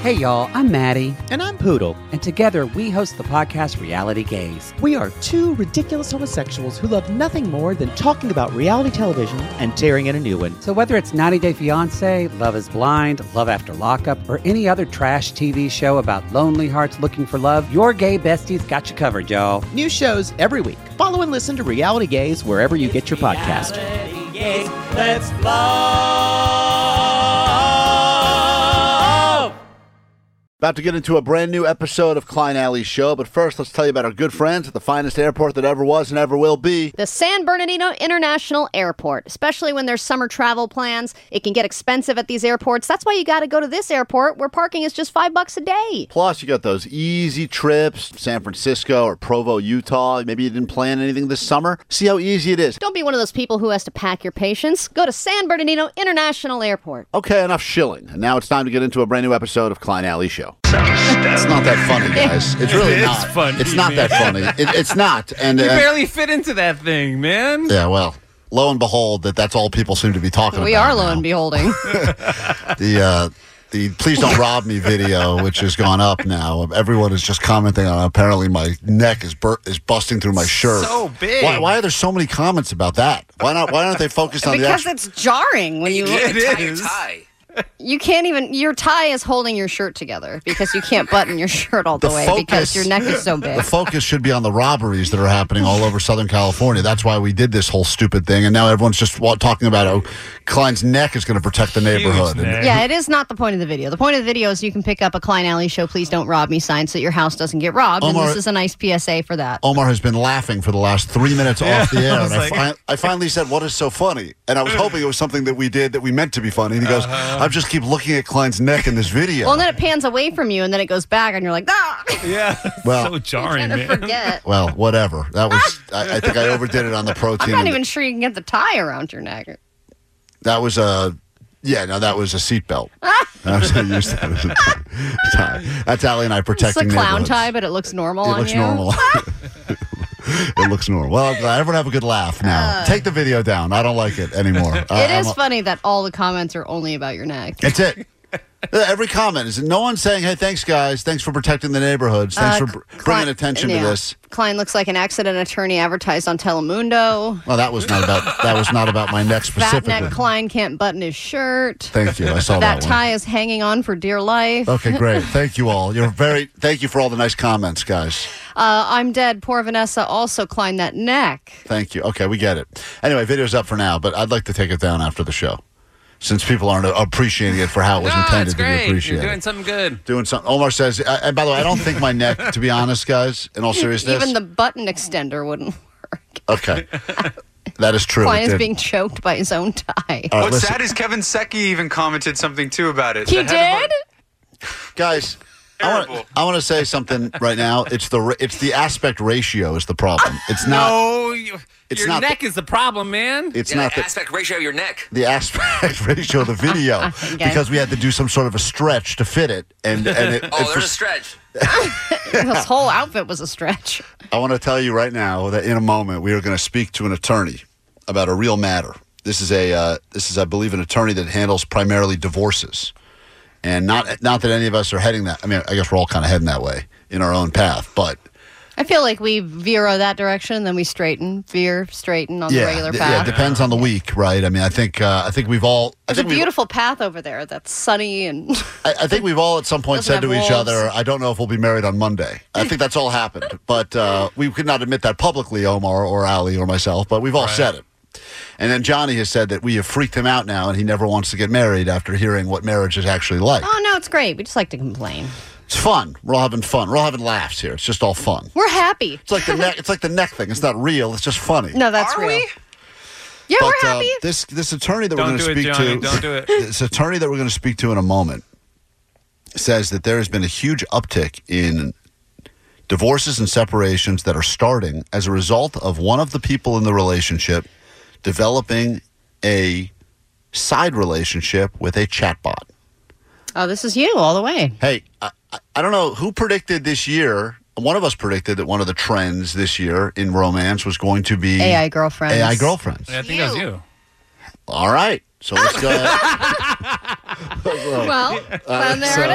Hey, y'all, I'm Maddie. And I'm Poodle. And together, we host the podcast Reality Gaze. We are two ridiculous homosexuals who love nothing more than talking about reality television and tearing in a new one. So whether it's 90 Day Fiancé, Love is Blind, Love After Lockup, or any other trash TV show about lonely hearts looking for love, your gay besties got you covered, y'all. New shows every week. Follow and listen to Reality Gaze wherever you get your podcast. Reality Gaze, let's love. About to get into a brand new episode of Klein Alley's show, but first let's tell you about our good friends at the finest airport that ever was and ever will be. The San Bernardino International Airport. Especially when there's summer travel plans, it can get expensive at these airports. That's why you got to go to this airport where parking is just $5 a day. Plus, you got those easy trips, San Francisco or Provo, Utah. Maybe you didn't plan anything this summer. See how easy it is. Don't be one of those people who has to pack your patience. Go to San Bernardino International Airport. Okay, enough shilling. And now it's time to get into a brand new episode of Klein Alley Show. It's not that funny, guys. It's really not. Funny, it's not that funny. It's not. And you barely fit into that thing, man. Yeah, well, lo and behold, that's all people seem to be talking about. We are now. lo and beholding. The Please Don't Rob Me video, which has gone up now, everyone is just commenting on apparently my neck is busting through my shirt. So big. Why are there so many comments about that? Why aren't they focused on because the it's jarring when you look It at is. Tie. You can't even, your tie is holding your shirt together because you can't button your shirt all the way because your neck is so big. The focus should be on the robberies that are happening all over Southern California. That's why we did this whole stupid thing, and now everyone's just talking about how Klein's neck is going to protect the neighborhood. Yeah, it is not the point of the video. The point of the video is you can pick up a Klein Alley Show Please Don't Rob Me sign so that your house doesn't get robbed, Omar, and this is a nice PSA for that. Omar has been laughing for the last 3 minutes off the air, and like... I finally said, what is so funny? And I was hoping it was something that we did that we meant to be funny, and he goes, I just keep looking at Klein's neck in this video. Well, and then it pans away from you, and then it goes back, and you're like, ah! Yeah, well, so jarring, man. Forget. Well, whatever. That was, I think I overdid it on the protein. I'm not even sure you can get the tie around your neck. That was that was a seatbelt. That's Allie and I protecting It's a clown neighborhoods. tie, but it looks normal on looks you. normal. It looks normal. Well, I'm glad everyone have a good laugh now. Take the video down. I don't like it anymore. It is funny that all the comments are only about your neck. That's it. Every comment is no one saying, "Hey, thanks, guys. Thanks for protecting the neighborhoods. Thanks for bringing attention to this." Klein looks like an accident attorney advertised on Telemundo. Well, that was not about my neck specifically. Fat neck Klein can't button his shirt. Thank you. I saw that one. That tie is hanging on for dear life. Okay, great. Thank you all. Thank you for all the nice comments, guys. I'm dead. Poor Vanessa also Klein that neck. Thank you. Okay, we get it. Anyway, video's up for now, but I'd like to take it down after the show. Since people aren't appreciating it for how it was intended to be appreciated. You're doing something good. Doing something. Omar says, and by the way, I don't think my neck, to be honest, guys, in all seriousness. Even the button extender wouldn't work. Okay. That is true. Klein is being choked by his own tie. What's sad is Kevin Secchi even commented something, too, about it. He did? Guys, I want to say something right now. It's the aspect ratio is the problem. It's not. No, your neck is the problem, man. It's not the aspect ratio of your neck. The aspect ratio of the video because we had to do some sort of a stretch to fit it, and it. There's a stretch. This whole outfit was a stretch. I want to tell you right now that in a moment we are going to speak to an attorney about a real matter. This is I believe, an attorney that handles primarily divorces. And not that any of us are heading that. I mean, I guess we're all kind of heading that way in our own path. But I feel like we veer that direction, then we straighten on the regular path. Yeah, it depends on the week, right? I mean, I think we've all. There's a beautiful path over there that's sunny and. I think we've all at some point said to each other, "I don't know if we'll be married on Monday." I think that's all happened, but we could not admit that publicly, Omar or Ali or myself. But we've all said it. And then Johnny has said that we have freaked him out now, and he never wants to get married after hearing what marriage is actually like. Oh, no, it's great. We just like to complain. It's fun. We're all having fun. We're all having laughs here. It's just all fun. We're happy. It's like the neck. It's like the neck thing. It's not real. It's just funny. No, that's real. We? Yeah, but, we're happy. This attorney that we're going to speak Johnny. to. Don't do it. This attorney that we're going to speak to in a moment says that there has been a huge uptick in divorces and separations that are starting as a result of one of the people in the relationship developing a side relationship with a chatbot. Oh, this is you all the way. Hey, I don't know who predicted this year. One of us predicted that one of the trends this year in romance was going to be AI girlfriends. AI girlfriends. Yeah, I think it was you. All right. So let's go ahead. Well, there it is.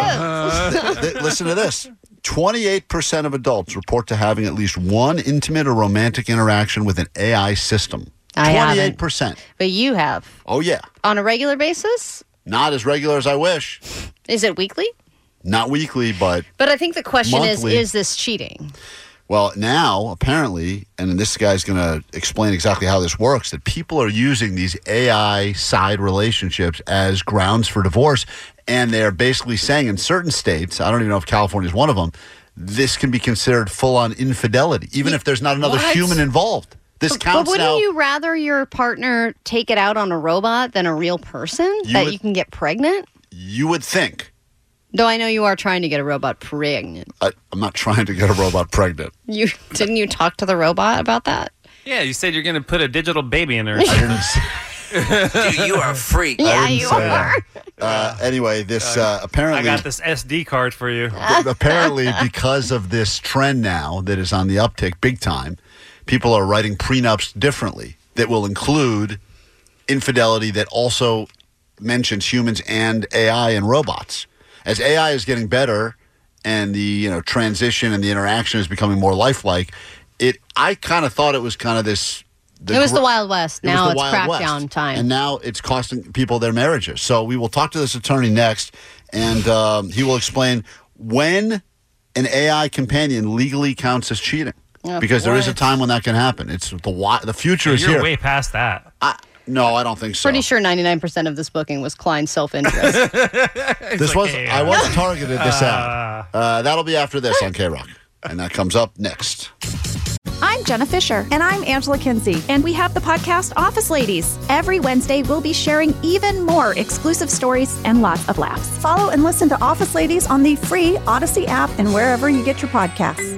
Listen to this. 28% of adults report to having at least one intimate or romantic interaction with an AI system. 28%. But you have. Oh, yeah. On a regular basis? Not as regular as I wish. Is it weekly? Not weekly, but But I think the question monthly. is this cheating? Well, now, apparently, and this guy's going to explain exactly how this works, that people are using these AI side relationships as grounds for divorce. And they're basically saying in certain states, I don't even know if California is one of them, this can be considered full-on infidelity, even if there's not another human involved. This counts but now. wouldn't you rather your partner take it out on a robot than a real person you can get pregnant? You would think. Though I know you are trying to get a robot pregnant. I'm not trying to get a robot pregnant. Didn't you talk to the robot about that? Yeah, you said you're going to put a digital baby in her. Dude, you are a freak. Yeah, you are. Anyway, this apparently... I got this SD card for you. Apparently, because of this trend now that is on the uptick big time, people are writing prenups differently that will include infidelity that also mentions humans and AI and robots. As AI is getting better and the transition and the interaction is becoming more lifelike, I kind of thought it was kind of this... It was the Wild West. Now it's Wild West. crackdown time. And now it's costing people their marriages. So we will talk to this attorney next, and he will explain when an AI companion legally counts as cheating. Because there is a time when that can happen. It's the future is here. You're way past that. No, I don't think so. Pretty sure 99% of this booking was Klein's self-interest. I was targeted this ad. That'll be after this on K-Rock. And that comes up next. I'm Jenna Fisher. And I'm Angela Kinsey. And we have the podcast Office Ladies. Every Wednesday, we'll be sharing even more exclusive stories and lots of laughs. Follow and listen to Office Ladies on the free Odyssey app and wherever you get your podcasts.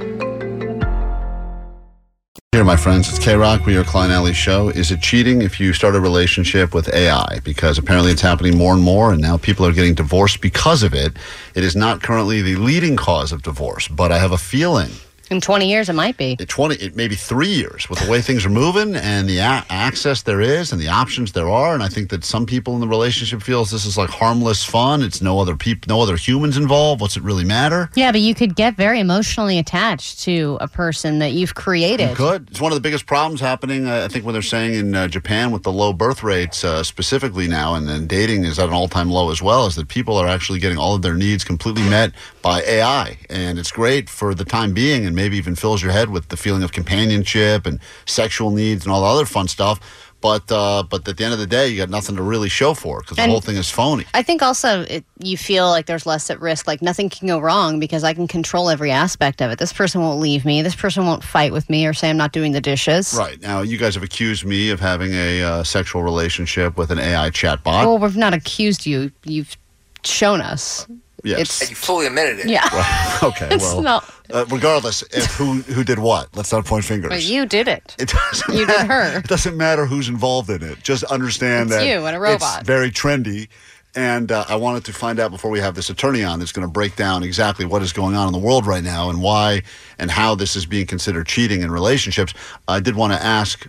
Here, my friends, it's K-Rock. We are Klein Alley Show. Is it cheating if you start a relationship with AI? Because apparently it's happening more and more, and now people are getting divorced because of it. It is not currently the leading cause of divorce, but I have a feeling... In 20 years, it might be. It may be 3 years with the way things are moving and the access there is and the options there are. And I think that some people in the relationship feels this is like harmless fun. It's no other humans involved. What's it really matter? Yeah, but you could get very emotionally attached to a person that you've created. You could. It's one of the biggest problems happening, I think, what they're saying in Japan with the low birth rates specifically now, and then dating is at an all-time low as well, is that people are actually getting all of their needs completely met by AI. And it's great for the time being, and maybe even fills your head with the feeling of companionship and sexual needs and all the other fun stuff. But at the end of the day, you got nothing to really show for it because the whole thing is phony. I think also you feel like there's less at risk, like nothing can go wrong because I can control every aspect of it. This person won't leave me. This person won't fight with me or say I'm not doing the dishes. Right. Now, you guys have accused me of having a sexual relationship with an AI chatbot. Well, we've not accused you. You've shown us. Yes. You fully admitted it. Yeah. Right. Okay, regardless of who did what, let's not point fingers. But you did it. It doesn't you matter. did her. It doesn't matter who's involved in it. Just understand it's that you and a robot. It's very trendy. And I wanted to find out before we have this attorney on that's going to break down exactly what is going on in the world right now and why and how this is being considered cheating in relationships. I did want to ask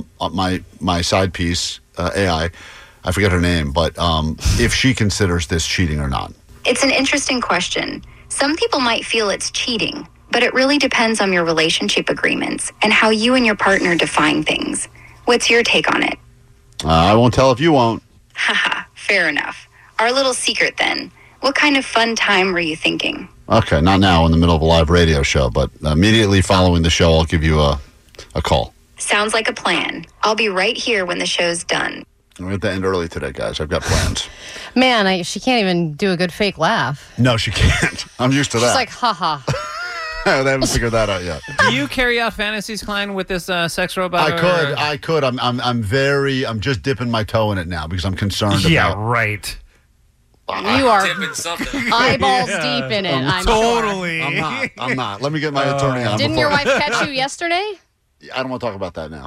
my side piece, AI, I forget her name, but if she considers this cheating or not. It's an interesting question. Some people might feel it's cheating, but it really depends on your relationship agreements and how you and your partner define things. What's your take on it? I won't tell if you won't. Haha, fair enough. Our little secret then. What kind of fun time were you thinking? Okay, not now in the middle of a live radio show, but immediately following the show, I'll give you a call. Sounds like a plan. I'll be right here when the show's done. We're at the end early today, guys. I've got plans. Man, she can't even do a good fake laugh. No, she can't. I'm used to that. She's like, haha. They haven't figured that out yet. Do you carry out fantasies, Klein, with this sex robot? I could. I'm just dipping my toe in it now because I'm concerned about. Yeah, right. You are dipping something. eyeballs deep in it. I'm totally. Sure. I'm not. Let me get my attorney on. Didn't your wife catch you yesterday? I don't want to talk about that now.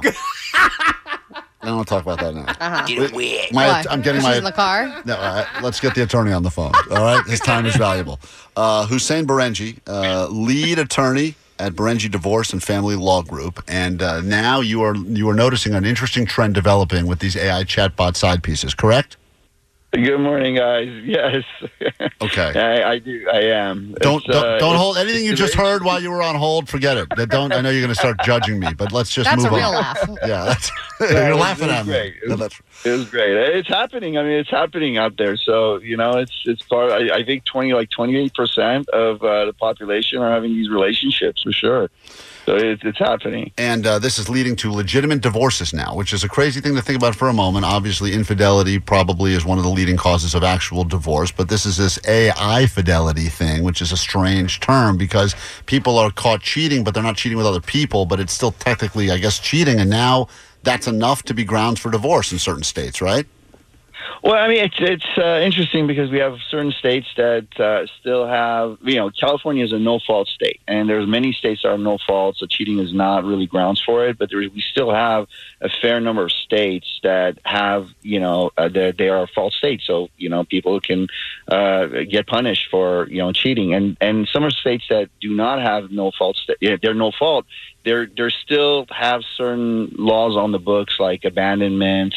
I don't want to talk about that now. Uh-huh. Get it weird. I'm getting She's in the car? No, let's get the attorney on the phone. All right? His time is valuable. Hussein Berenji, lead attorney at Berenji Divorce and Family Law Group. And now you are noticing an interesting trend developing with these AI chatbot side pieces, correct? Good morning, guys. Yes. Okay. I do. I am. Don't hold anything you just heard while you were on hold. Forget it. Don't. I know you're going to start judging me, but let's just move on. That's a real laugh. Yeah, you're laughing at me. Great. It was great. It's happening. I mean, it's happening out there. So it's part. I think 28% of the population are having these relationships for sure. So it's happening. And this is leading to legitimate divorces now, which is a crazy thing to think about for a moment. Obviously, infidelity probably is one of the leading causes of actual divorce. But this is this AI fidelity thing, which is a strange term because people are caught cheating, but they're not cheating with other people. But it's still technically, I guess, cheating. And now that's enough to be grounds for divorce in certain states, right? Well, I mean, it's interesting because we have certain states that still have, California is a no-fault state, and there's many states that are no-fault, so cheating is not really grounds for it. But we still have a fair number of states that have, they are fault states, so people can get punished for cheating, and some are states that do not have no-fault. They're no-fault. There still have certain laws on the books like abandonment,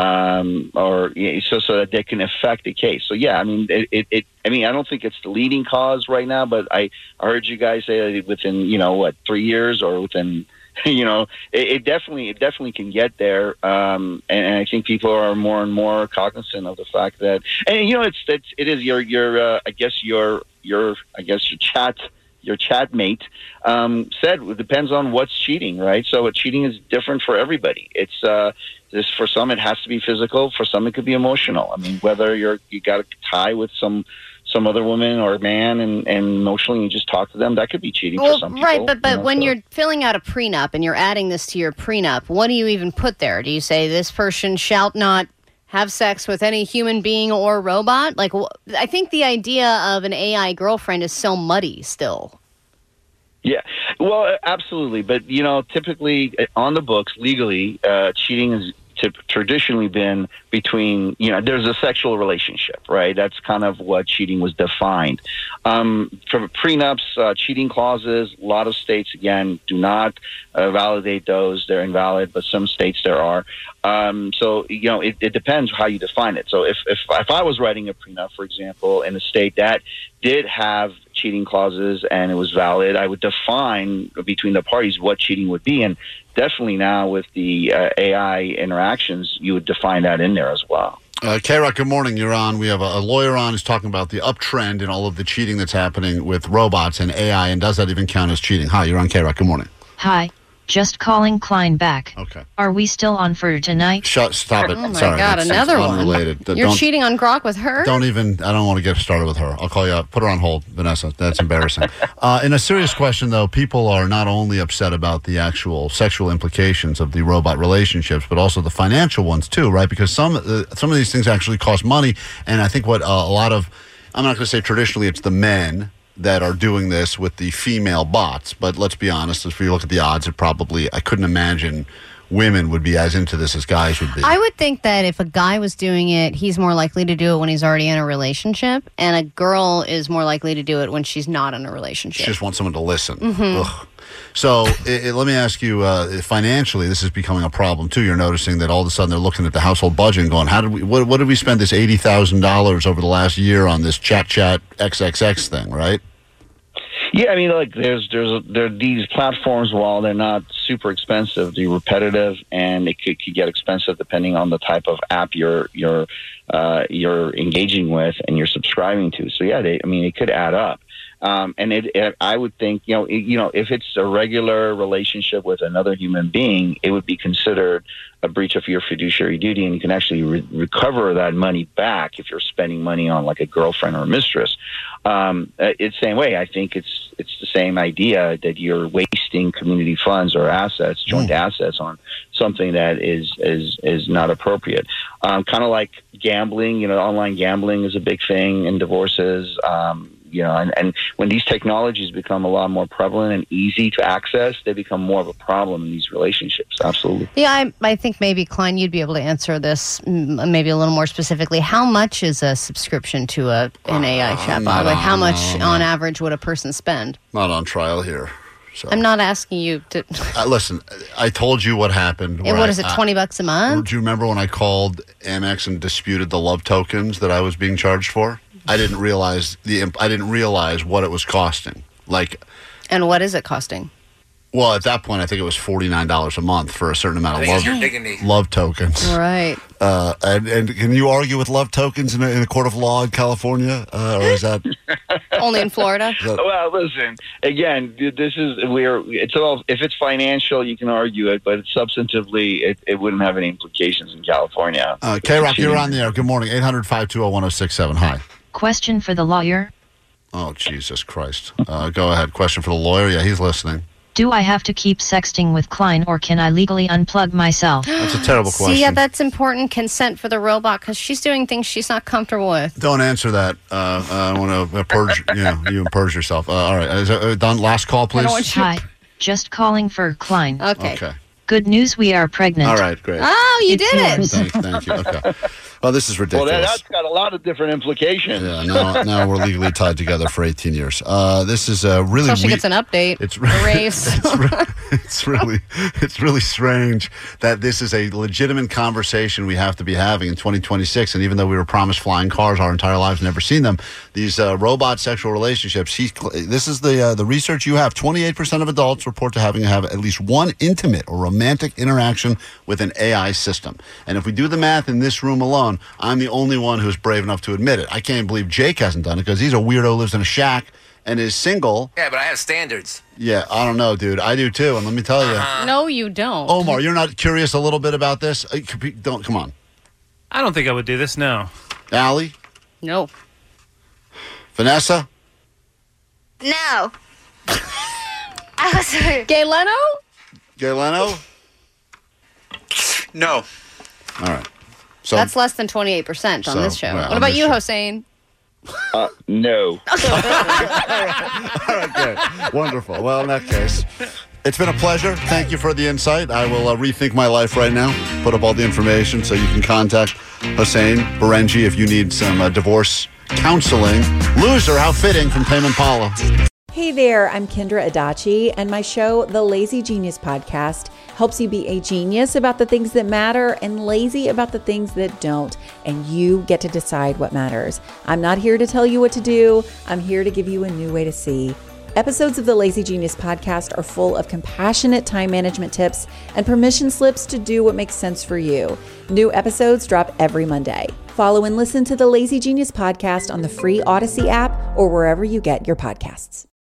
so that they can affect the case. So yeah, I mean, I don't think it's the leading cause right now, but I heard you guys say that within 3 years or within it definitely can get there. And I think people are more and more cognizant of the fact that, and it is your chat mate said it depends on what's cheating, right? So cheating is different for everybody. It's for some it has to be physical, for some it could be emotional. I mean, whether you got a tie with some other woman or man and emotionally you just talk to them, that could be cheating for some people. Right, but when you're filling out a prenup and you're adding this to your prenup, what do you even put there? Do you say this person shall not have sex with any human being or robot? Like, I think the idea of an AI girlfriend is so muddy still. Yeah, well, absolutely. But, typically on the books, legally, cheating has traditionally been between, there's a sexual relationship, right? That's kind of what cheating was defined. For prenups, cheating clauses, a lot of states, again, do not validate those. They're invalid, but some states there are. So, it depends how you define it. So if I was writing a prenup, for example, in a state that did have cheating clauses and it was valid, I would define between the parties what cheating would be. And definitely now with the AI interactions, you would define that in there as well. K-Rock, good morning. You're on. We have a lawyer on who's talking about the uptrend in all of the cheating that's happening with robots and AI, and does that even count as cheating? Hi, you're on K-Rock. Good morning. Hi. Just calling Klein back. Okay. Are we still on for tonight? Stop it. Oh, my Sorry, God, another one. Unrelated. You're cheating on Grok with her? I don't want to get started with her. I'll call you up. Put her on hold, Vanessa. That's embarrassing. In a serious question, though, people are not only upset about the actual sexual implications of the robot relationships, but also the financial ones, too, right? Because some of these things actually cost money. And I think what a lot of, I'm not going to say traditionally it's the men that are doing this with the female bots. But let's be honest, if you look at the odds, I couldn't imagine women would be as into this as guys would be. I would think that if a guy was doing it, he's more likely to do it when he's already in a relationship, and a girl is more likely to do it when she's not in a relationship. She just wants someone to listen. Mm-hmm. Ugh. So let me ask you, financially, this is becoming a problem, too. You're noticing that all of a sudden they're looking at the household budget and going, what did we spend this $80,000 over the last year on this chat XXX thing, right? Yeah, I mean, like there are these platforms. While they're not super expensive, they're repetitive, and it could get expensive depending on the type of app you're engaging with and you're subscribing to. So yeah, it could add up. And I would think, if it's a regular relationship with another human being, it would be considered a breach of your fiduciary duty, and you can actually recover that money back if you're spending money on like a girlfriend or a mistress. It's the same way. I think it's the same idea that you're wasting community funds or assets, joint assets, on something that is not appropriate. Kind of like gambling. Online gambling is a big thing in divorces. And when these technologies become a lot more prevalent and easy to access, they become more of a problem in these relationships. Absolutely. Yeah, I think maybe, Klein, you'd be able to answer this maybe a little more specifically. How much is a subscription to an AI chatbot? Like, how much on average would a person spend? Not on trial here. So I'm not asking you to. listen. I told you what happened. And what is it, $20 a month? Do you remember when I called Amex and disputed the love tokens that I was being charged for? I didn't realize what it was costing. And what is it costing? Well, at that point, I think it was $49 a month for a certain amount of love tokens. Right. And can you argue with love tokens in a court of law in California, or is that only in Florida? Well, listen. Again, it's all. If it's financial, you can argue it, but substantively, it wouldn't have any implications in California. K-Rock, you're on the air. Good morning. 800-520-1067. Hi. Question for the lawyer. Oh, Jesus Christ. Go ahead. Question for the lawyer. Yeah, he's listening. Do I have to keep sexting with Klein, or can I legally unplug myself? That's a terrible question. See, yeah, that's important. Consent for the robot, because she's doing things she's not comfortable with. Don't answer that. I want to purge. You purge yourself. All right. Is it done? Last call, please. Hi. Just calling for Klein. Okay. Good news, we are pregnant. All right, great. Oh, you did it. Thank you. Okay. Well, this is ridiculous. Well, that's got a lot of different implications. Yeah, now we're legally tied together for 18 years. This is really so she gets an update. It's it's really strange that this is a legitimate conversation we have to be having in 2026. And even though we were promised flying cars our entire lives, never seen them, these robot sexual relationships. This is the research you have. 28% of adults report to having at least one intimate or romantic interaction with an AI system. And if we do the math in this room alone, I'm the only one who's brave enough to admit it. I can't believe Jake hasn't done it because he's a weirdo, lives in a shack, and is single. Yeah, but I have standards. Yeah, I don't know, dude. I do too, and let me tell you. No, you don't. Omar, you're not curious a little bit about this? Come on. I don't think I would do this, no. Allie? No. Vanessa? No. I was Gay Leno? Gay Leno? No. All right. So that's less than 28% on this show. Well, what about you, Hossein? No. All right, good. Wonderful. Well, in that case, it's been a pleasure. Thank you for the insight. I will rethink my life right now, put up all the information so you can contact Hossein Berenji if you need some divorce counseling. Loser, how fitting, from Tame Impala. Hey there, I'm Kendra Adachi, and my show, The Lazy Genius Podcast, helps you be a genius about the things that matter and lazy about the things that don't, and you get to decide what matters. I'm not here to tell you what to do. I'm here to give you a new way to see. Episodes of the Lazy Genius Podcast are full of compassionate time management tips and permission slips to do what makes sense for you. New episodes drop every Monday. Follow and listen to the Lazy Genius Podcast on the free Odyssey app or wherever you get your podcasts.